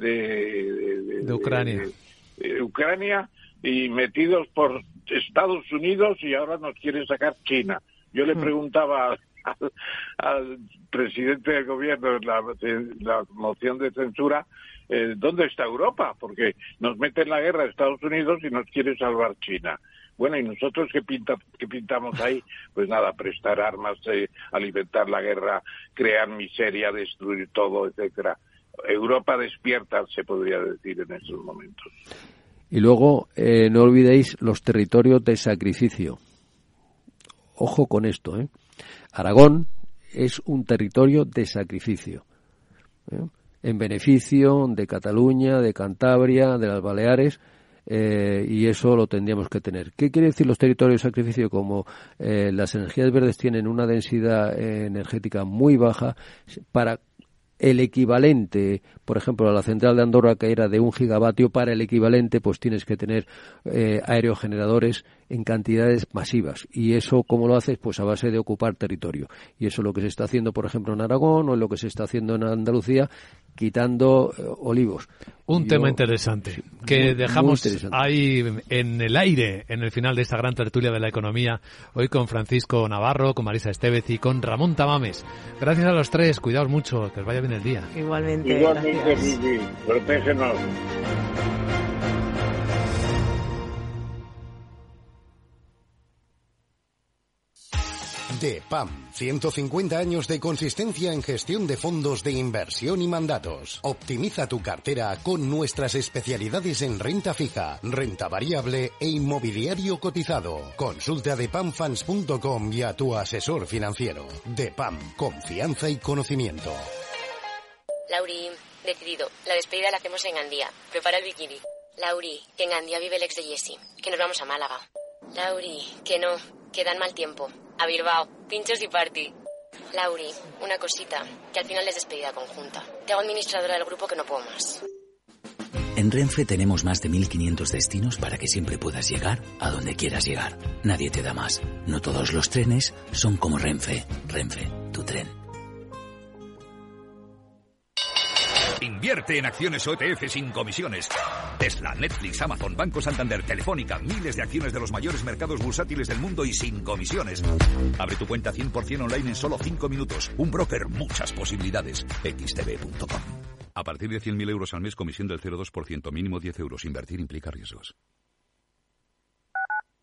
Ucrania, y metidos por Estados Unidos, y ahora nos quiere sacar China. Yo le preguntaba al presidente del gobierno en la moción de censura, ¿dónde está Europa? Porque nos mete en la guerra Estados Unidos y nos quiere salvar China. Bueno, ¿y nosotros qué pintamos ahí? Pues nada, prestar armas, alimentar la guerra, crear miseria, destruir todo, etcétera. Europa despierta, se podría decir en estos momentos. Y luego, no olvidéis los territorios de sacrificio. Ojo con esto, Aragón es un territorio de sacrificio. en beneficio de Cataluña, de Cantabria, de las Baleares, y eso lo tendríamos que tener. ¿Qué quiere decir los territorios de sacrificio? Como las energías verdes tienen una densidad energética muy baja, para el equivalente, por ejemplo, a la central de Andorra, que era de 1 gigavatio, para el equivalente pues tienes que tener aerogeneradores en cantidades masivas. Y eso, ¿cómo lo haces? Pues a base de ocupar territorio. Y eso es lo que se está haciendo, por ejemplo, en Aragón, o lo que se está haciendo en Andalucía, quitando olivos. Tema interesante, que dejamos ahí en el aire, en el final de esta gran tertulia de la economía, hoy con Francisco Navarro, con Marisa Estevez y con Ramón Tamames. Gracias a los tres, cuidaos mucho, que os vaya bien el día. Igualmente, Vivi, protégenos. DEPAM, 150 años de consistencia en gestión de fondos de inversión y mandatos. Optimiza tu cartera con nuestras especialidades en renta fija, renta variable e inmobiliario cotizado. Consulta depamfans.com y a tu asesor financiero. DEPAM, confianza y conocimiento. Lauri, decidido. La despedida la hacemos en Gandía. Prepara el bikini. Lauri, que en Gandía vive el ex de Jessie. Que nos vamos a Málaga. Lauri, que no, que dan mal tiempo. A Bilbao, pinchos y party. Lauri, una cosita, que al final es despedida conjunta. Te hago administradora del grupo, que no puedo más. En Renfe tenemos más de 1.500 destinos para que siempre puedas llegar a donde quieras llegar. Nadie te da más. No todos los trenes son como Renfe. Renfe, tu tren. Invierte en acciones o ETF sin comisiones. Tesla, Netflix, Amazon, Banco Santander, Telefónica, miles de acciones de los mayores mercados bursátiles del mundo y sin comisiones. Abre tu cuenta 100% online en solo 5 minutos. Un broker, muchas posibilidades. xtb.com. A partir de 100.000 euros al mes, comisión del 0,2%, mínimo 10 euros. Invertir implica riesgos.